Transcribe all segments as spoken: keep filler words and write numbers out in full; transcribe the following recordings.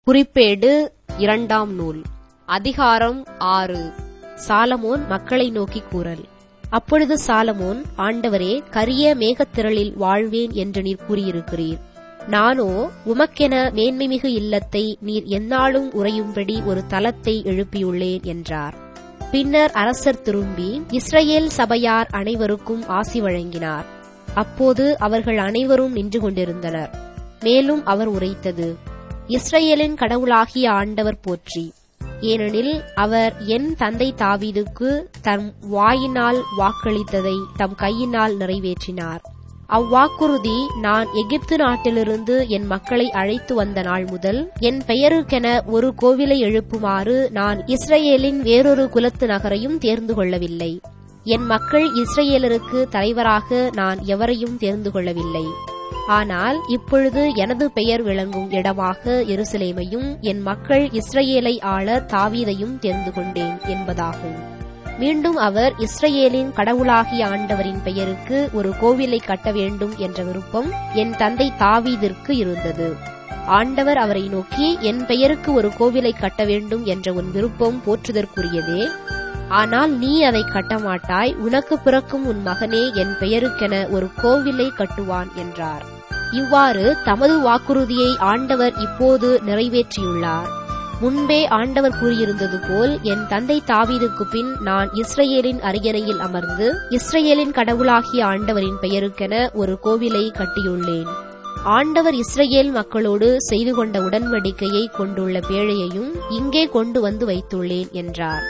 குறிப்பேடு இரண்டாம் நூல் அதிகாரம் ஆறு. சாலமோன் மக்களை நோக்கி கூறல். அப்பொழுது சாலமோன், ஆண்டவரே, கரிய மேகத்திரளில் வாழ்வேன் என்று நீர் கூறியிருக்கிறீர். நானோ உமக்கென மேன்மைமிகு இல்லத்தை நீர் எந்நாளும் உறையும்படி ஒரு தலத்தை எழுப்பியுள்ளேன் என்றார். பின்னர் அரசர் திரும்பி இஸ்ரவேல் சபையார் அனைவருக்கும் ஆசி வழங்கினார். அப்போது அவர்கள் அனைவரும் நின்று கொண்டிருந்தனர். மேலும் அவர் உரைத்தது, இஸ்ரவேலின் கடவுளாகிய ஆண்டவர் போற்றி. ஏனெனில் அவர் என் தந்தை தாவீதுக்கு தம் வாயினால் வாக்களித்ததை தம் கையினால் நிறைவேற்றினார். அவ்வாக்குறுதி நான் எகிப்து நாட்டிலிருந்து என் மக்களை அழைத்து வந்த நாள் முதல் என் பெயருக்கென ஒரு கோவிலை எழுப்புமாறு நான் இஸ்ரவேலின் வேறொரு குலத்து நகரையும் தேர்ந்து கொள்ளவில்லை. என் மக்கள் இஸ்ரவேலருக்கு தலைவராக நான் எவரையும் தேர்ந்து கொள்ளவில்லை. ஆனால் இப்பொழுது எனது பெயர் விளங்கும் இடமாக எருசலேமையும் என் மக்கள் இஸ்ரவேலை ஆள தாவீதையும் தேர்ந்து கொண்டேன் என்பதாகும். மீண்டும் அவர் இஸ்ரவேலின் கடவுளாகிய ஆண்டவரின் பெயருக்கு ஒரு கோவிலை கட்ட வேண்டும் என்ற விருப்பம் என் தந்தை தாவீதிற்கு இருந்தது. ஆண்டவர் அவரை நோக்கி, என் பெயருக்கு ஒரு கோவிலை கட்ட வேண்டும் என்ற உன் விருப்பம் போற்றுதற்குரியதே. ஆனால் நீ அதை கட்டமாட்டாய். உனக்கு பிறக்கும் உன் மகனே என் பெயருக்கென ஒரு கோவிலை கட்டுவான் என்றார். இவ்வாறு தமது வாக்குறுதியை ஆண்டவர் இப்போது நிறைவேற்றியுள்ளார். முன்பே ஆண்டவர் கூறியிருந்தது போல் என் தந்தை தாவீதுக்கு பின் நான் இஸ்ரவேலின் அரியணையில் அமர்ந்து இஸ்ரவேலின் கடவுளாகிய ஆண்டவரின் பெயருக்கென ஒரு கோவிலை கட்டியுள்ளேன். ஆண்டவர் இஸ்ரவேல் மக்களோடு செய்து கொண்ட உடன்படிக்கையை கொண்டுள்ள பேழையையும் இங்கே கொண்டு வந்து வைத்துள்ளேன் என்றார்.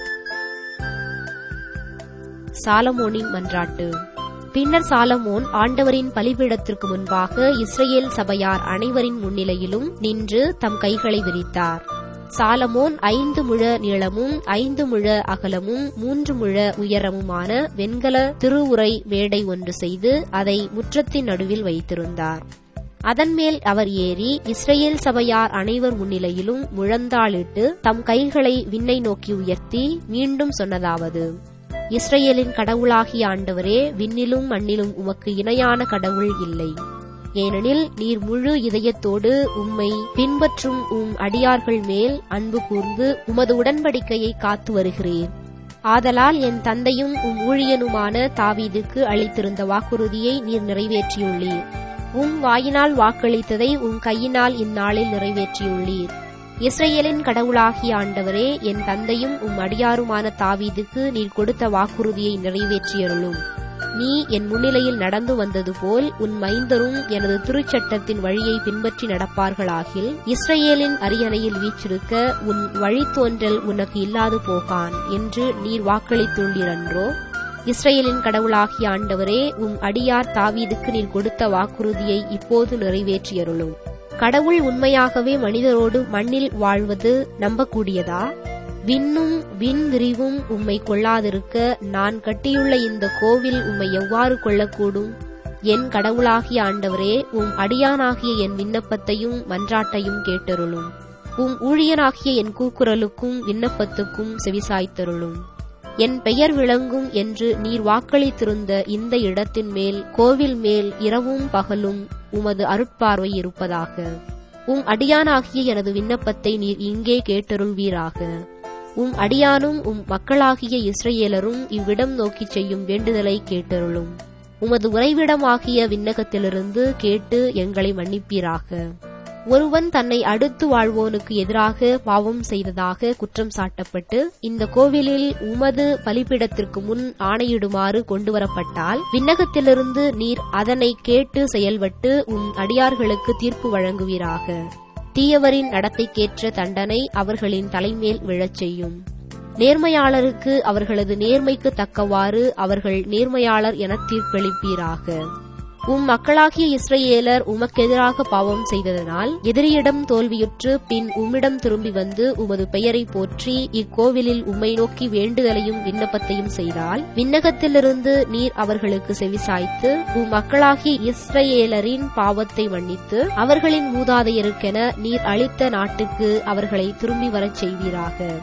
சாலமோனின் மன்றாட்டு. பின்னர் சாலமோன் ஆண்டவரின் பலிபீடத்திற்கு முன்பாக இஸ்ரவேல் சபையார் அனைவரின் முன்னிலையிலும் நின்று தம் கைகளை விரித்தார். சாலமோன் ஐந்து முழ நீளமும் ஐந்து முழ அகலமும் மூன்று முழ உயரமுமான வெண்கல திருவுரை மேடை ஒன்று செய்து அதை முற்றத்தின் நடுவில் வைத்திருந்தார். அதன் மேல் அவர் ஏறி இஸ்ரவேல் சபையார் அனைவர் முன்னிலையிலும் முழந்தாளிட்டு தம் கைகளை விண்ணை நோக்கி உயர்த்தி மீண்டும் சொன்னதாவது, இஸ்ரவேலின் கடவுளாகிய ஆண்டவரே, விண்ணிலும் மண்ணிலும் உமக்கு இணையான கடவுள் இல்லை. ஏனெனில் நீர் முழு இதயத்தோடு உம்மை பின்பற்றும் உம் அடியார்கள் மேல் அன்பு கூர்ந்து உமது உடன்படிக்கையை காத்து வருகிறீர். ஆதலால் என் தந்தையும் உம் ஊழியனுமான தாவீதுக்கு அளித்திருந்த வாக்குறுதியை நீர் நிறைவேற்றியுள்ளீர். உம் வாயினால் வாக்களித்ததை உம் கையினால் இந்நாளில் நிறைவேற்றியுள்ளீர். இஸ்ரவேலின் கடவுளாகிய ஆண்டவரே, என் தந்தையும் உம் அடியாருமான தாவீதுக்கு நீர் கொடுத்த வாக்குறுதியை நிறைவேற்றியருளும். நீ என் முன்னிலையில் நடந்து வந்தது போல் உன் மைந்தரும் எனது திருச்சட்டத்தின் வழியை பின்பற்றி நடப்பார்களாகில் இஸ்ரவேலின் அரியணையில் வீற்றிருக்க உன் வழித்தோன்றல் உனக்கு இல்லாது போகான் என்று நீர் வாக்களித்துள்ளீரன்றோ? இஸ்ரவேலின் கடவுளாகிய ஆண்டவரே, உம் அடியார் தாவீதுக்கு நீர் கொடுத்த வாக்குறுதியை இப்போது நிறைவேற்றியருளும். கடவுள் உண்மையாகவே மனிதரோடு மண்ணில் வாழ்வது நம்பக்கூடியதா? விண்ணும் விண் விரிவும் உம்மை கொள்ளாதிருக்க நான் கட்டியுள்ள இந்த கோவில் உம்மை எவ்வாறு கொள்ளக்கூடும்? என் கடவுளாகிய ஆண்டவரே, உம் அடியானாகிய என் விண்ணப்பத்தையும் மன்றாட்டையும் கேட்டருளும். உம் ஊழியனாகிய என் கூக்குரலுக்கும் விண்ணப்பத்துக்கும் செவிசாய்த்தருளும். என் பெயர் விளங்கும் என்று நீர் வாக்களித்திருந்த இந்த இடத்தின் மேல் கோவில் மேல் இரவும் பகலும் உமது அருட்பார்வை இருப்பதாக. உம் அடியானாகிய எனது விண்ணப்பத்தை நீர் இங்கே கேட்டருள்வீராக. உம் அடியானும் உம் மக்களாகிய இஸ்ரவேலரும் இவ்விடம் நோக்கிச் செய்யும் வேண்டுதலை கேட்டருளும். உமது உறைவிடமாகிய விண்ணகத்திலிருந்து கேட்டு எங்களை மன்னிப்பீராக. ஒருவன் தன்னை அடுத்து வாழ்வோனுக்கு எதிராக பாவம் செய்ததாக குற்றம் சாட்டப்பட்டு இந்த கோவிலில் உமது பலிபீடத்திற்கு முன் ஆணையிடுமாறு கொண்டுவரப்பட்டால் விண்ணகத்திலிருந்து நீர் அதனை கேட்டு செயல்பட்டு உம் அடியார்களுக்கு தீர்ப்பு வழங்குவீராக. தீயவரின் நடத்தைக்கேற்ற தண்டனை அவர்களின் தலைமேல் விழச் செய்யும். நேர்மையாளருக்கு அவர்களது நேர்மைக்கு தக்கவாறு அவர்கள் நேர்மையாளர் என தீர்ப்பளிப்பீராக. உம் மக்களாகிய இஸ்ரவேலர் உமக்கெதிராக பாவம் செய்ததனால் எதிரியிடம் தோல்வியுற்று பின் உம்மிடம் திரும்பி வந்து உமது பெயரை போற்றி இக்கோவிலில் உம்மை நோக்கி வேண்டுதலையும் விண்ணப்பத்தையும் செய்தால் விண்ணகத்திலிருந்து நீர் அவர்களுக்கு செவிசாய்த்து உம் மக்களாகிய இஸ்ரவேலரின் பாவத்தை மன்னித்து அவர்களின் மூதாதையருக்கென நீர் அளித்த நாட்டுக்கு அவர்களை திரும்பி வரச் செய்வீராக.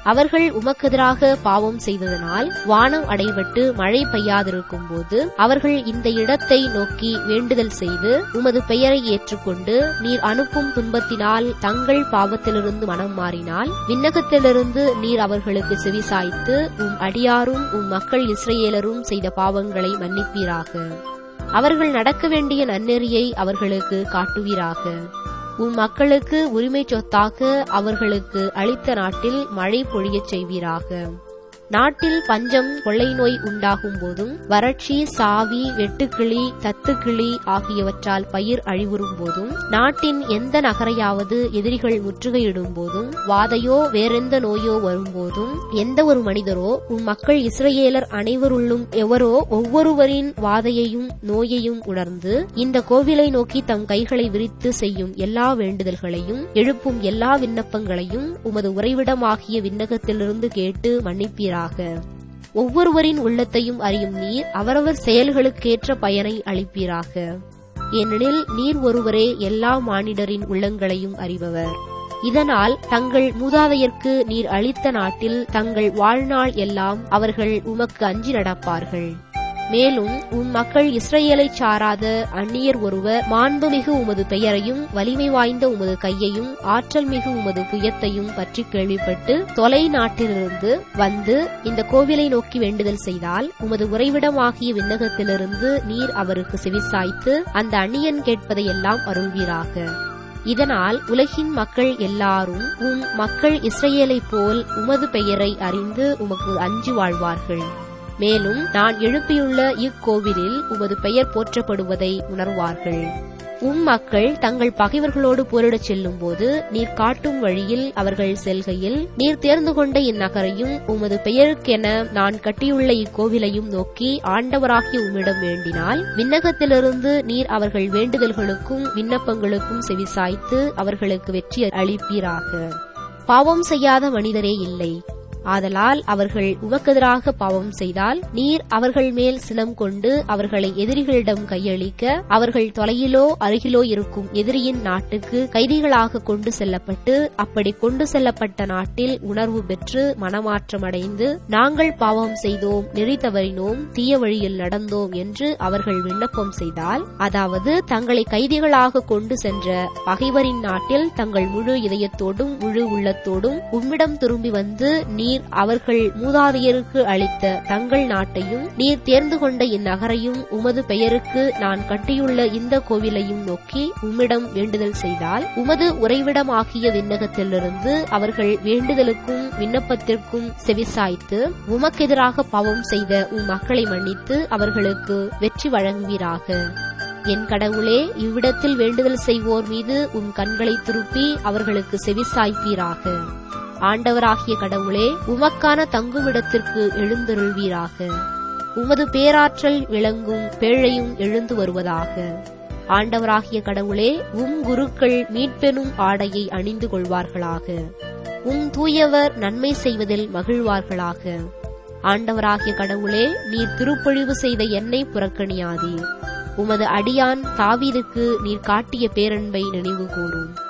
அவர்கள் உமக்கெதிராக பாவம் செய்ததனால் வானம் அடைபட்டு மழை பெய்யாதிருக்கும் போது அவர்கள் இந்த இடத்தை நோக்கி வேண்டுதல் செய்து உமது பெயரை ஏற்றுக்கொண்டு நீர் அனுப்பும் துன்பத்தினால் தங்கள் பாவத்திலிருந்து மனம் மாறினால் விண்ணகத்திலிருந்து நீர் அவர்களுக்கு செவிசாய்த்து உம் அடியாரும் உம் மக்கள் இஸ்ரவேலரும் செய்த பாவங்களை மன்னிப்பீராக. அவர்கள் நடக்க வேண்டிய நன்னெறியை அவர்களுக்கு காட்டுவீராக. உம் மக்களுக்கு உரிமை சொத்தாக அவர்களுக்கு அளித்த நாட்டில் மழை பொழியச் செய்வீராக. நாட்டில் பஞ்சம் கொள்ளை நோய் உண்டாகும் போதும் வறட்சி சாவி வெட்டுக்கிளி தத்துக்கிளி ஆகியவற்றால் பயிர் அழிவுறும் போதும் நாட்டின் எந்த நகரையாவது எதிரிகள் முற்றுகையிடும் போதும் வாதையோ வேறெந்த நோயோ வரும்போதும் எந்த ஒரு மனிதரோ உம் மக்கள் இஸ்ரவேலர் அனைவருள்ளும் எவரோ ஒவ்வொருவரின் வாதையையும் நோயையும் உணர்ந்து இந்த கோவிலை நோக்கி தம் கைகளை விரித்து செய்யும் எல்லா வேண்டுதல்களையும் எழுப்பும் எல்லா விண்ணப்பங்களையும் உமது உறைவிடமாகிய விண்ணகத்திலிருந்து கேட்டு மன்னிப்பீராக. ஒவ்வொருவரின் உள்ளத்தையும் அறியும் நீர் அவரவர் செயல்களுக்கேற்ற பயனை அளிப்பீராக. ஏனெனில் நீர் ஒருவரே எல்லா மானிடரின் உள்ளங்களையும் அறிபவர். இதனால் தங்கள் மூதாதையர்க்கு நீர் அளித்த நாட்டில் தங்கள் வாழ்நாள் எல்லாம் அவர்கள் உமக்கு அஞ்சி நடப்பார்கள். மேலும் உம் மக்கள் இஸ்ரவேலைச் சாராத அந்நியர் ஒருவர் மாண்புமிகு உமது பெயரையும் வலிமை வாய்ந்த உமது கையையும் ஆற்றல் மிகு உமது புயத்தையும் பற்றி கேள்விப்பட்டு தொலை நாட்டிலிருந்து வந்து இந்த கோவிலை நோக்கி வேண்டுதல் செய்தால் உமது உறைவிடமாகிய விண்ணகத்திலிருந்து நீர் அவருக்கு செவிசாய்த்து அந்த அந்நியன் கேட்பதையெல்லாம் அருள்வீராக. இதனால் உலகின் மக்கள் எல்லாரும் உம் மக்கள் இஸ்ரவேலைப் போல் உமது பெயரை அறிந்து உமக்கு அஞ்சி வாழ்வார்கள். மேலும் நான் எழுப்பியுள்ள இக்கோவிலில் உமது பெயர் போற்றப்படுவதை உணர்வார்கள். உம் மக்கள் தங்கள் பகைவர்களோடு போரிடச் செல்லும் போது நீர் காட்டும் வழியில் அவர்கள் செல்கையில் நீர் தேர்ந்து கொண்ட இந்நகரையும் உமது பெயருக்கென நான் கட்டியுள்ள இக்கோவிலையும் நோக்கி ஆண்டவராகிய உம்மிடம் வேண்டினால் விண்ணகத்திலிருந்து நீர் அவர்கள் வேண்டுதல்களுக்கும் விண்ணப்பங்களுக்கும் செவிசாய்த்து அவர்களுக்கு வெற்றி அளிப்பீராக. பாவம் செய்யாத மனிதரே இல்லை. ஆதலால் அவர்கள் உமக்கெதிராக பாவம் செய்தால் நீர் அவர்கள் மேல் சினம் கொண்டு அவர்களை எதிரிகளிடம் கையளிக்க அவர்கள் தொலையிலோ அருகிலோ இருக்கும் எதிரியின் நாட்டுக்கு கைதிகளாக கொண்டு செல்லப்பட்டு அப்படி கொண்டு செல்லப்பட்ட நாட்டில் உணர்வு பெற்று மனமாற்றமடைந்து நாங்கள் பாவம் செய்தோம், நெறி தவறினோம், தீய வழியில் நடந்தோம் என்று அவர்கள் விண்ணப்பம் செய்தால், அதாவது தங்களை கைதிகளாக கொண்டு சென்ற பகைவரின் நாட்டில் தங்கள் முழு இதயத்தோடும் முழு உள்ளத்தோடும் உம்மிடம் திரும்பி வந்து நீர் அவர்கள் மூதாதையருக்கு அளித்த தங்கள் நாட்டையும் நீர் தேர்ந்து கொண்ட இந்நகரையும் உமது பெயருக்கு நான் கட்டியுள்ள இந்த கோவிலையும் நோக்கி உம்மிடம் வேண்டுதல் செய்தால் உமது உறைவிடமாகிய விண்ணகத்திலிருந்து அவர்கள் வேண்டுதலுக்கும் விண்ணப்பத்திற்கும் செவிசாய்த்து உமக்கெதிராக பாவம் செய்த உம் மக்களை மன்னித்து அவர்களுக்கு வெற்றி வழங்குவீராக. என் கடவுளே, இவ்விடத்தில் வேண்டுதல் செய்வோர் மீது உம் கண்களை திருப்பி அவர்களுக்கு செவிசாய்ப்பீராக. ஆண்டவராகிய கடவுளே, உமக்கான தங்குமிடத்திற்கு எழுந்தருள்வீராக. உமது பேராற்றல் விளங்கும் பேழையும் எழுந்து வருவதாக. ஆண்டவராகிய கடவுளே, உம் குருக்கள் மீட்பெனும் ஆடையை அணிந்து கொள்வார்களாக. உம் தூயவர் நன்மை செய்வதில் மகிழ்வார்களாக. ஆண்டவராகிய கடவுளே, நீர் திருப்பொழிவு செய்த என்னை புறக்கணியாதீர். உமது அடியான் தாவீதுக்கு நீர் காட்டிய பேரன்பை நினைவு கூரும்.